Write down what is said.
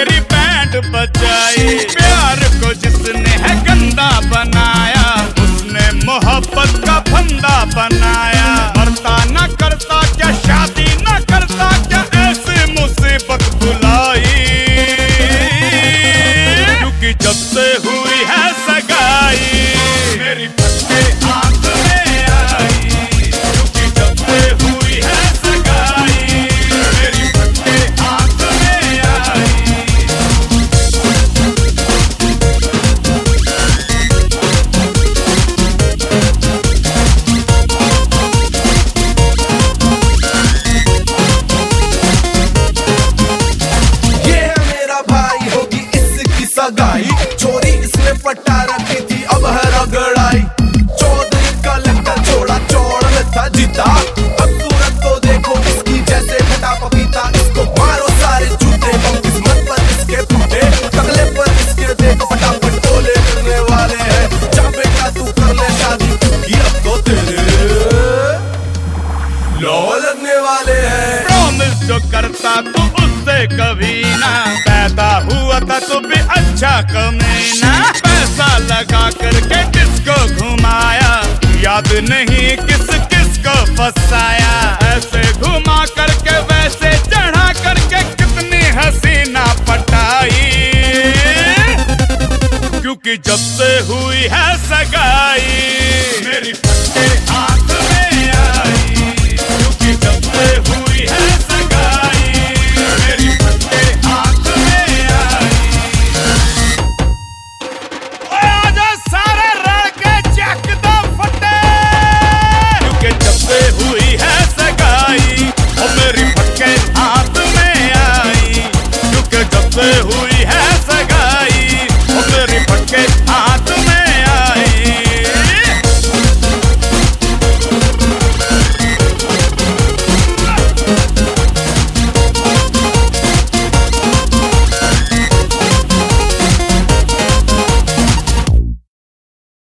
तेरी बैंड बजाई। प्यार को जिसने है गंदा बनाया, उसने मोहब्बत का फंदा बनाया। मरता ना करता क्या, शादी ना करता क्या, ऐसी मुसीबत बुलाई। क्योंकि जब से हुई है सगाई, मेरी फटे हाथ में आई। क्योंकि जब से हुई है सगाई, मेरी फटे हाथ में आई। सगाई चोरी इसने पटा रखी थी, अब है रगड़ाई। चौधरी का लट्टा छोड़ा, चौड़ था जीता। अब सूरत तो देखो इसकी जैसे फटा पपीता। इसको मारो सारे जूते, हम किस्मत पर इसके फूटे। तगले पर इसके देखो फटाफट टोले करने वाले हैं। जा बेटा तू कर ले शादी, क्योंकि अब तो तेरे लौ लगने वाले हैं। प्रॉमिस जो करता तू उससे कभी ना, पैदा हुआ था तो भी अच्छा कमीना। पैसा लगा करके किसको घुमाया, याद नहीं किस किस को फंसाया। ऐसे घुमा करके वैसे चढ़ा करके कितनी हसीना पटाई। क्योंकि जब से हुई है सगाई,